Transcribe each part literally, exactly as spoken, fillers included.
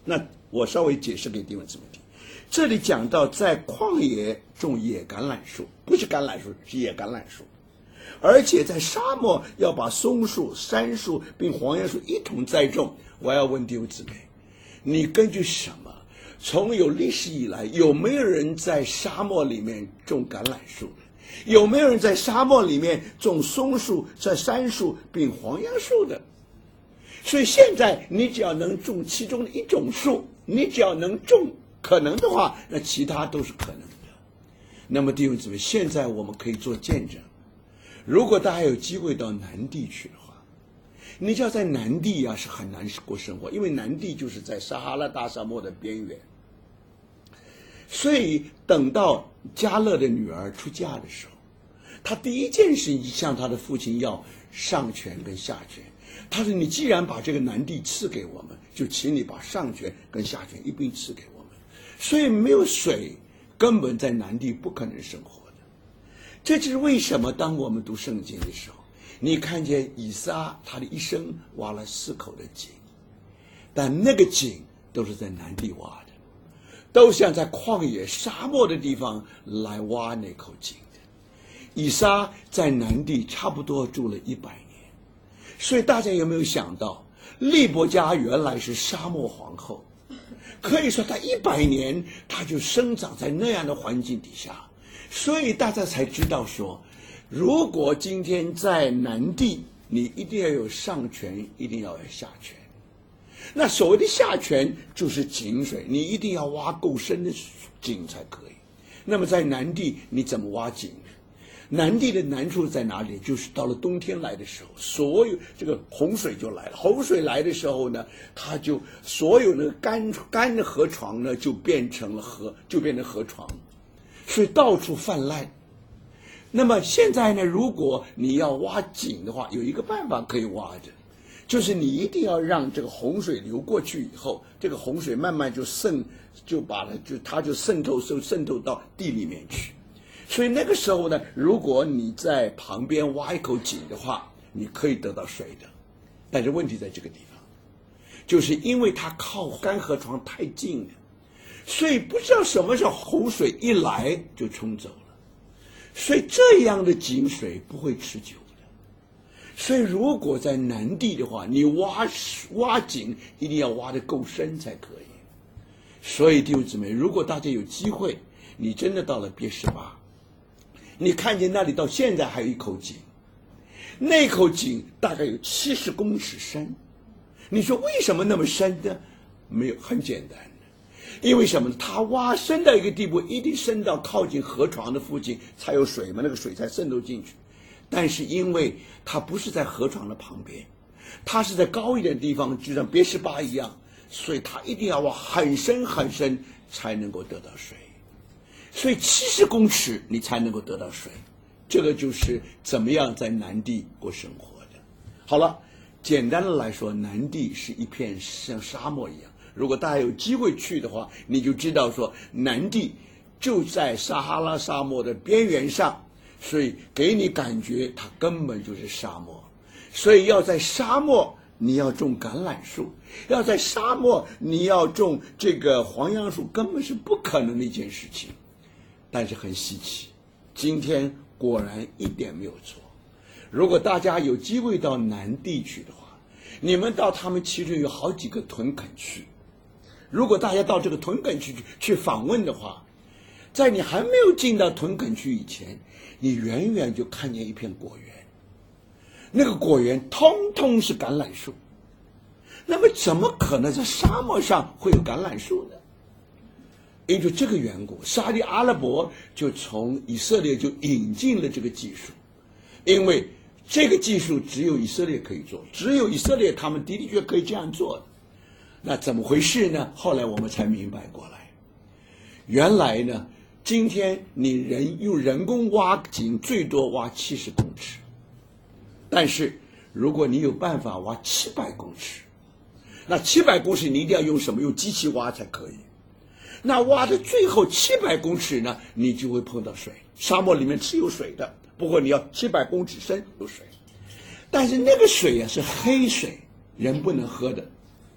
那我稍微解释给弟兄姊妹听。这里讲到在旷野种野橄榄树，不是橄榄树，是野橄榄树，而且在沙漠要把松树、杉树并黄杨树一同栽种。我要问弟兄姊妹，你根据什么？从有历史以来，有没有人在沙漠里面种橄榄树？有没有人在沙漠里面种松树、在杉树并黄杨树的？所以现在你只要能种其中的一种树，你只要能种可能的话，那其他都是可能的。那么弟兄姊妹，现在我们可以做见证。如果大家有机会到南地去的话，你知道在南地啊是很难过生活，因为南地就是在撒哈拉大沙漠的边缘。所以等到迦勒的女儿出嫁的时候，他第一件事向他的父亲要上权跟下权。他说，你既然把这个南地赐给我们，就请你把上权跟下权一并赐给我们。所以没有水，根本在南地不可能生活的。这就是为什么当我们读圣经的时候，你看见以撒他的一生挖了四口的井，但那个井都是在南地挖的，都像在旷野沙漠的地方来挖那口井的。以撒在南地差不多住了一百年。所以大家有没有想到，利伯家原来是沙漠皇后，可以说她一百年她就生长在那样的环境底下，所以大家才知道说，如果今天在南地，你一定要有上泉，一定要有下泉。那所谓的下泉就是井水，你一定要挖够深的井才可以。那么在南地你怎么挖井？南地的难处在哪里？就是到了冬天来的时候，所有这个洪水就来了。洪水来的时候呢，它就所有那个干干的河床呢，就变成了河，就变成河床，所以到处泛滥。那么现在呢，如果你要挖井的话，有一个办法可以挖的，就是你一定要让这个洪水流过去以后，这个洪水慢慢就渗，就把它就它就渗透渗渗透到地里面去。所以那个时候呢，如果你在旁边挖一口井的话，你可以得到水的。但是问题在这个地方，就是因为它靠干河床太近了，所以不知道什么时候洪水一来就冲走了，所以这样的井水不会持久的。所以如果在南地的话，你挖挖井一定要挖得够深才可以。所以弟兄姊妹，如果大家有机会，你真的到了别是巴，你看见那里到现在还有一口井，那口井大概有七十公尺深。你说为什么那么深呢？没有，很简单的，因为什么呢？它挖深到一个地步，一定深到靠近河床的附近才有水嘛，那个水才渗透进去。但是因为它不是在河床的旁边，它是在高一点的地方，就像别是巴一样，所以它一定要挖很深很深才能够得到水。所以七十公尺你才能够得到水，这个就是怎么样在南地过生活的。好了，简单的来说，南地是一片像沙漠一样。如果大家有机会去的话，你就知道说南地就在撒哈拉沙漠的边缘上，所以给你感觉它根本就是沙漠。所以要在沙漠你要种橄榄树，要在沙漠你要种这个黄杨树，根本是不可能的一件事情。但是很稀奇，今天果然一点没有错。如果大家有机会到南地去的话，你们到他们其中有好几个屯垦区，如果大家到这个屯垦区去去访问的话，在你还没有进到屯垦区以前，你远远就看见一片果园，那个果园通通是橄榄树。那么怎么可能在沙漠上会有橄榄树呢？因为这个缘故，沙特阿拉伯就从以色列就引进了这个技术，因为这个技术只有以色列可以做，只有以色列他们的的确可以这样做的。那怎么回事呢？后来我们才明白过来，原来呢，今天你人用人工挖井最多挖七十公尺，但是如果你有办法挖七百公尺，那七百公尺你一定要用什么？用机器挖才可以。那挖的最后七百公尺呢，你就会碰到水。沙漠里面是有水的，不过你要七百公尺深有水，但是那个水啊是黑水，人不能喝的。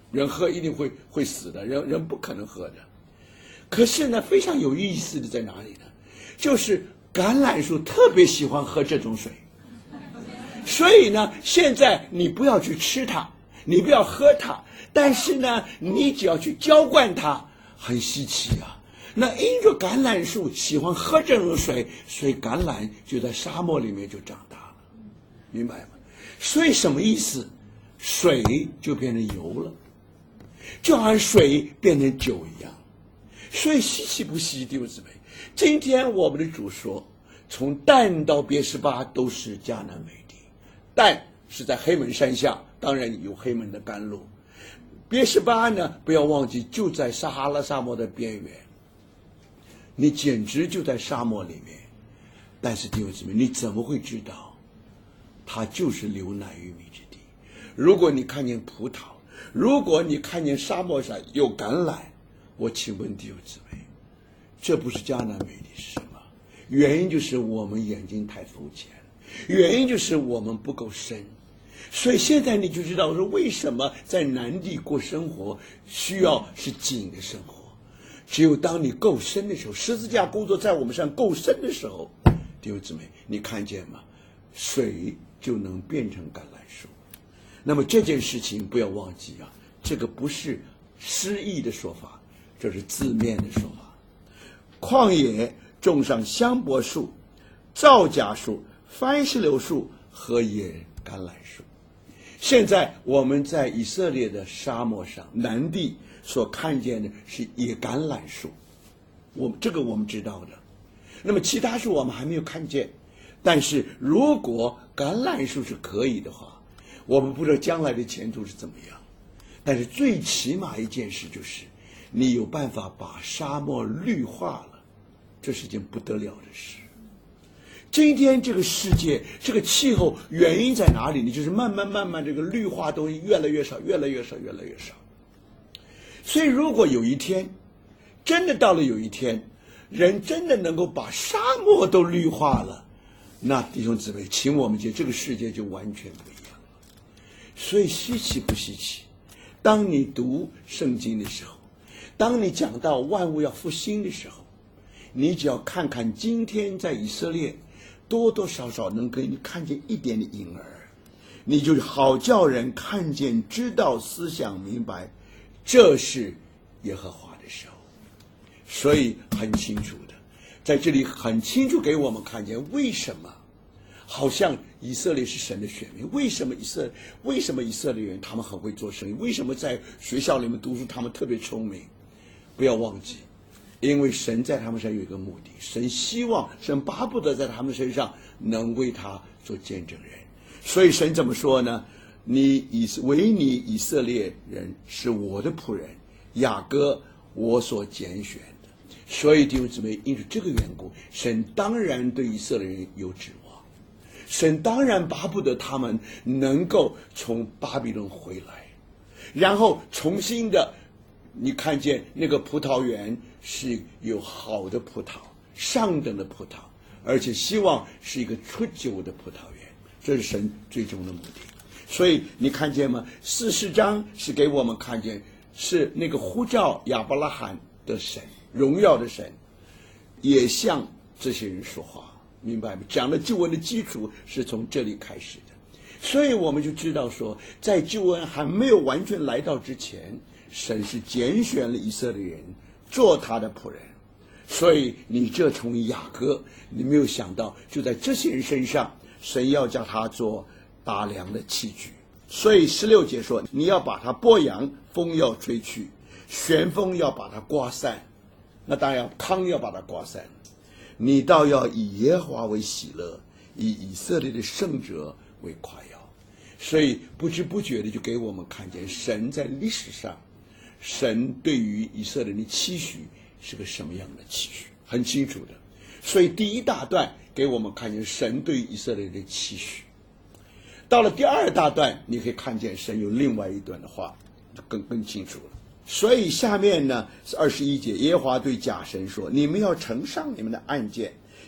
人喝一定会会死的，人人不可能喝的。可是呢，非常有意思的在哪里呢？就是橄榄树特别喜欢喝这种水，所以呢，现在你不要去吃它，你不要喝它，但是呢，你只要去浇灌它，很稀奇啊。那因着橄榄树喜欢喝这种水，所以橄榄就在沙漠里面就长大了，明白吗？所以什么意思？水就变成油了，就好像水变成酒一样。所以稀奇不稀，弟兄姊妹？今天我们的主说，从但到别是巴都是迦南美地。但是在黑门山下，当然有黑门的甘露。别是巴呢，不要忘记就在撒哈拉沙漠的边缘，你简直就在沙漠里面。但是弟兄姊妹，你怎么会知道它就是流奶与蜜之地？如果你看见葡萄，如果你看见沙漠上有橄榄，我请问弟兄姊妹，这不是迦南美地是什么？原因就是我们眼睛太肤浅，原因就是我们不够深。所以现在你就知道说，为什么在南地过生活需要是井的生活。只有当你够深的时候，十字架工作在我们上够深的时候，弟兄姊妹，你看见吗？水就能变成橄榄树。那么这件事情不要忘记啊，这个不是诗意的说法，这是字面的说法。旷野种上香柏树、皂荚树、番石榴树和野橄榄树。现在我们在以色列的沙漠上，南地所看见的是野橄榄树，我这个我们知道的。那么其他树我们还没有看见，但是如果橄榄树是可以的话，我们不知道将来的前途是怎么样。但是最起码一件事就是，你有办法把沙漠绿化了，这是一件不得了的事。今天这个世界，这个气候原因在哪里呢？就是慢慢慢慢这个绿化东西越来越少，越来越少，越来越少。所以如果有一天，真的到了有一天，人真的能够把沙漠都绿化了，那弟兄姊妹，请我们觉得这个世界就完全不一样了。所以稀奇不稀奇？当你读圣经的时候，当你讲到万物要复兴的时候，你只要看看今天在以色列，多多少少能给你看见一点的影儿，你就好叫人看见、知道、思想明白，这是耶和华的手。所以很清楚的，在这里很清楚给我们看见，为什么好像以色列是神的选民？为什么以色为什么以色列人他们很会做生意？为什么在学校里面读书他们特别聪明？不要忘记，因为神在他们身上有一个目的，神希望，神巴不得在他们身上能为他做见证人。所以神怎么说呢？你以为你以色列人是我的仆人，雅各我所拣选的。所以弟兄姊妹，因为这个缘故，神当然对以色列人有指望，神当然巴不得他们能够从巴比伦回来，然后重新的，你看见那个葡萄园是有好的葡萄，上等的葡萄，而且希望是一个出酒的葡萄园，这是神最终的目的。所以你看见吗？四十章是给我们看见，是那个呼召亚伯拉罕的神，荣耀的神，也向这些人说话，明白吗？讲的救恩的基础是从这里开始的。所以我们就知道说，在救恩还没有完全来到之前，神是拣选了以色列人做他的仆人。所以你这从雅各，你没有想到就在这些人身上，神要叫他做打粮的器具。所以十六节说，你要把它拨扬，风要吹去，旋风要把它刮散，那当然糠要把它刮散。你倒要以耶和华为喜乐，以以色列的圣者为夸耀。所以不知不觉的就给我们看见，神在历史上，神对于以色列人的期许是个什么样的期许，很清楚的。所以第一大段给我们看见神对于以色列人的期许。到了第二大段，你可以看见神有另外一段的话，就更更清楚了。所以下面呢是二十一节，耶和华对甲神说：你们要呈上你们的案件，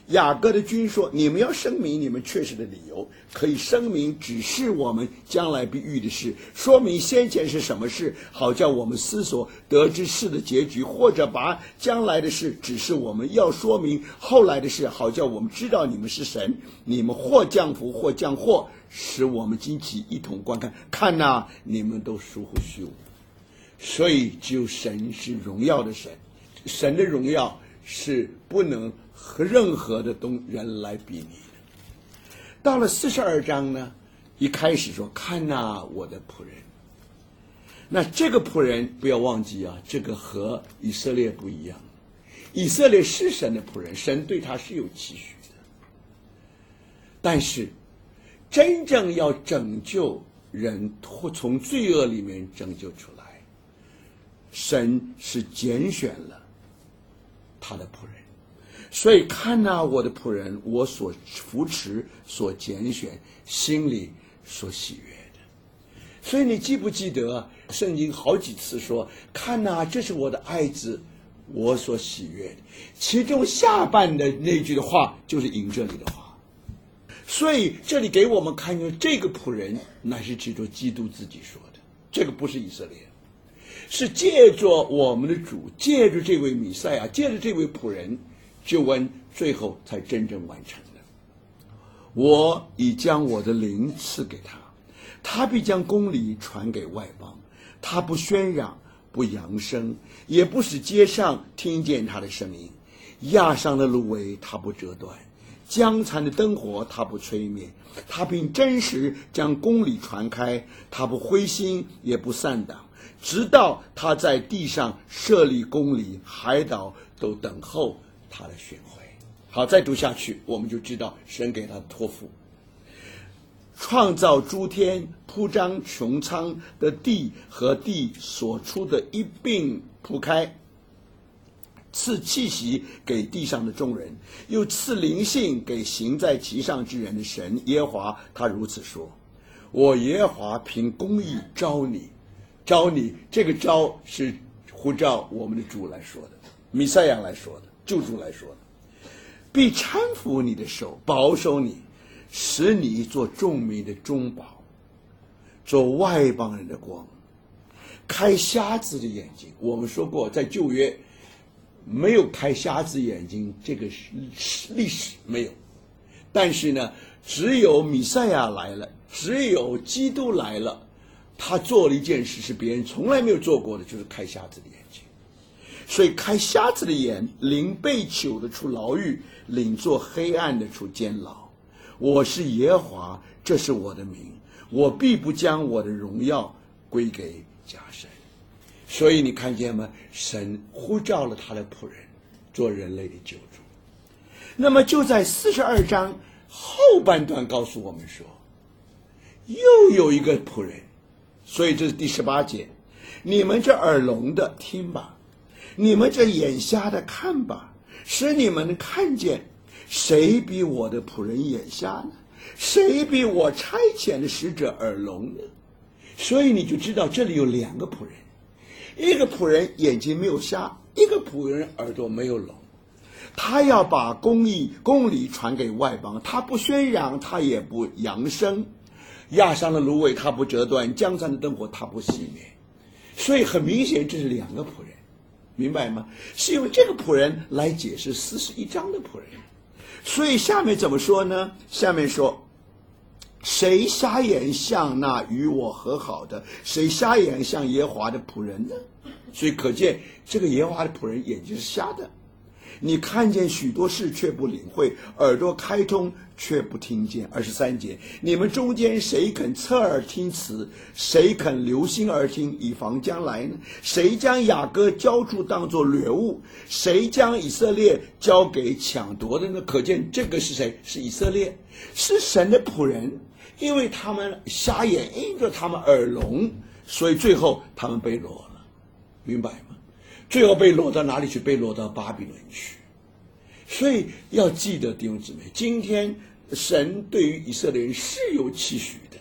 雅各的君说，你们要声明你们确实的理由，可以声明指示我们将来必遇的事，说明先前是什么事，好叫我们思索得知事的结局，或者把将来的事指示我们，要说明后来的事，好叫我们知道你们是神，你们或降福或降祸，使我们惊奇一同观看。看哪、啊，你们都疏忽虚无。所以只有神是荣耀的神，神的荣耀是不能和任何的东人来比拟的。到了四十二章呢，一开始说看哪、啊，我的仆人。那这个仆人不要忘记啊，这个和以色列不一样。以色列是神的仆人，神对他是有期许的，但是真正要拯救人或从罪恶里面拯救出来，神是拣选了他的仆人。所以看哪、啊，我的仆人，我所扶持所拣选，心里所喜悦的。所以你记不记得圣经好几次说，看哪、啊，这是我的爱子，我所喜悦的。其中下半的那句的话就是引这里的话。所以这里给我们看见这个仆人乃是指着基督自己说的，这个不是以色列，是借着我们的主，借着这位弥赛亚，借着这位仆人，救恩最后才真正完成的。我已将我的灵赐给他，他必将公理传给外邦，他不喧嚷，不扬声，也不使街上听见他的声音。压伤的芦苇他不折断，将残的灯火他不吹灭。他凭真实将公理传开，他不灰心也不散党，直到他在地上设立公理，海岛都等候他的巡回。好，再读下去我们就知道神给他的托付。创造诸天，铺张穹苍的地和地所出的一并铺开，赐气息给地上的众人，又赐灵性给行在其上之人的神耶和华，他如此说：我耶和华凭公义招你。招你，这个招是呼召我们的主来说的，弥赛亚来说的，救主来说的。必搀扶你的手，保守你，使你做众民的中保，做外邦人的光，开瞎子的眼睛。我们说过，在旧约没有开瞎子眼睛这个历史没有，但是呢，只有弥赛亚来了，只有基督来了，他做了一件事是别人从来没有做过的，就是开瞎子的眼睛。所以开瞎子的眼，领被囚的出牢狱，领做黑暗的出监牢。我是耶和华，这是我的名，我必不将我的荣耀归给假神。所以你看见吗？神呼召了他的仆人做人类的救主。那么就在四十二章后半段告诉我们说，又有一个仆人。所以这是第十八节，你们这耳聋的听吧，你们这眼瞎的看吧，使你们看见。谁比我的仆人眼瞎呢？谁比我差遣的使者耳聋呢？所以你就知道这里有两个仆人，一个仆人眼睛没有瞎，一个仆人耳朵没有聋。他要把公义公理传给外邦，他不宣扬，他也不扬声。压伤的芦苇他不折断，江山的灯火他不熄灭。所以很明显这是两个仆人，明白吗？是因为这个仆人来解释四十一章的仆人。所以下面怎么说呢？下面说，谁瞎眼像那与我和好的？谁瞎眼像耶和华的仆人呢？所以可见这个耶和华的仆人眼睛是瞎的。你看见许多事却不领会，耳朵开通却不听见。二十三节，你们中间谁肯侧耳听词？谁肯留心而听，以防将来呢？谁将雅各交出当作掠物？谁将以色列交给抢夺的呢？可见这个是谁？是以色列，是神的仆人。因为他们瞎眼，因着他们耳聋，所以最后他们被掳了，明白吗？最后被掳到哪里去？被掳到巴比伦去。所以要记得弟兄姊妹，今天神对于以色列人是有期许的，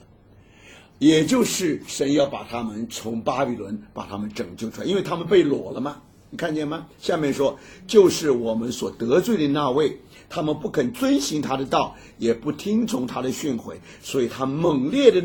也就是神要把他们从巴比伦把他们拯救出来，因为他们被掳了嘛， 你看见吗？下面说，就是我们所得罪的那位，他们不肯遵行他的道，也不听从他的训诲，所以他猛烈的